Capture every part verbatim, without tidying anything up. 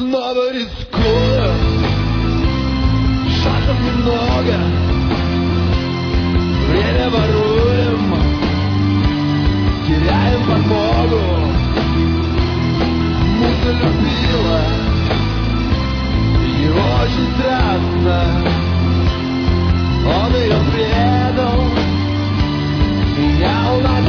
Снова рискую, шансов немного, время воруем, теряем подмогу. Муза любила, его очень страстно, он ее предал, менял на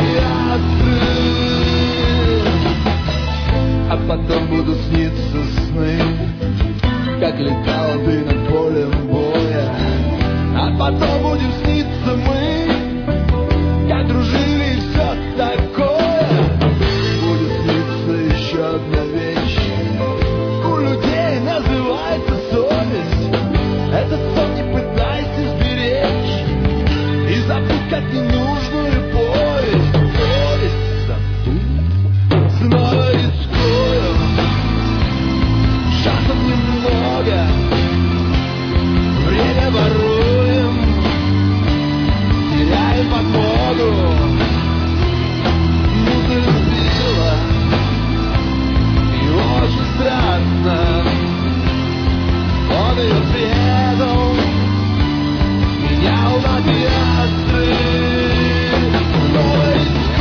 пиастры. А потом будут сниться сны, как летал ты над полем боя. А потом будем сниться мы, как дружили и все такое. Будет сниться еще одна вещь, у людей называется совесть. Этот сон не пытайся сберечь и забудь как ненужную повесть. Повесть забудь. Снова рискую, шансов немного, время воруем, теряем подмогу. Муза любила, и очень страстно, он ее предал, менял на пиастры. Снова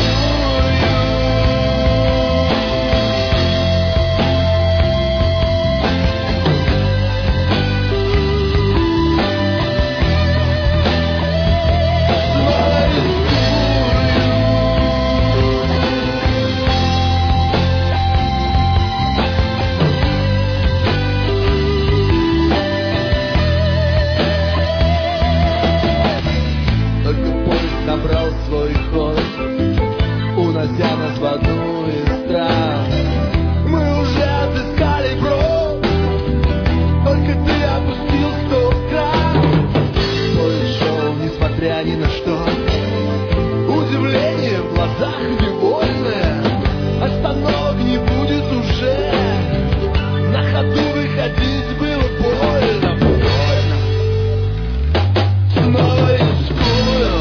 набрал свой ход, унося нас в аду и страх. Мы уже отыскали брод, только ты опустил сто крат. Поезд шел, несмотря ни на что, удивление в глазах невольное. Остановок не будет уже, на ходу выходить было больно, больно. Снова рискую,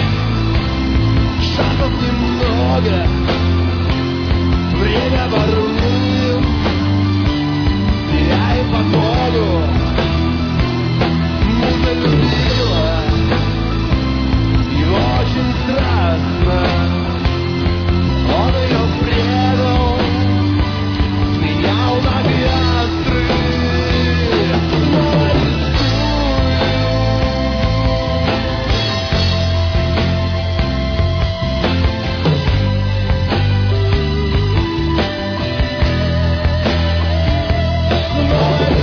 шансов немного, время воруем, теряем подмогу. Муза любила, и очень страстно, он ее предал, менял на пиастры. Снова рискую.